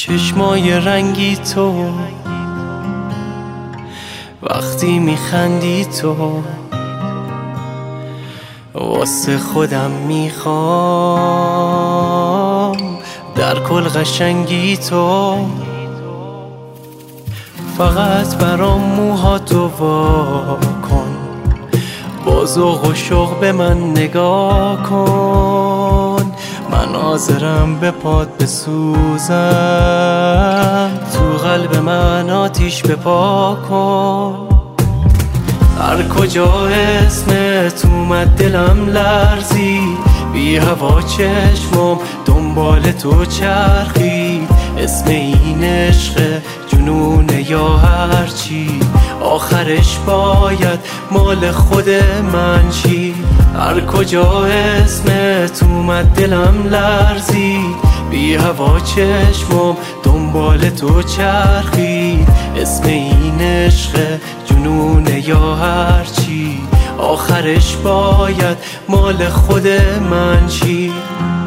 چشمای رنگی تو وقتی میخندی تو واسه خودم میخوام در کل قشنگی تو فقط برام موهاتو وا کن با ذوق و شوق به من نگاه کن من حاضرم به پات بسوزم تو قلب من آتیش بپا کن هر کجا اسمت اومد دلم لرزی بی هوا چشمم دنبال تو چرخی اسم این عشق جنونه یا هرچی آخرش باید مال خود من چی هر کجا اسمت اومد دلم لرزی بی هوا چشمم دنبال تو چرخی اسم این عشق جنونه یا هرچی آخرش باید مال خود من چی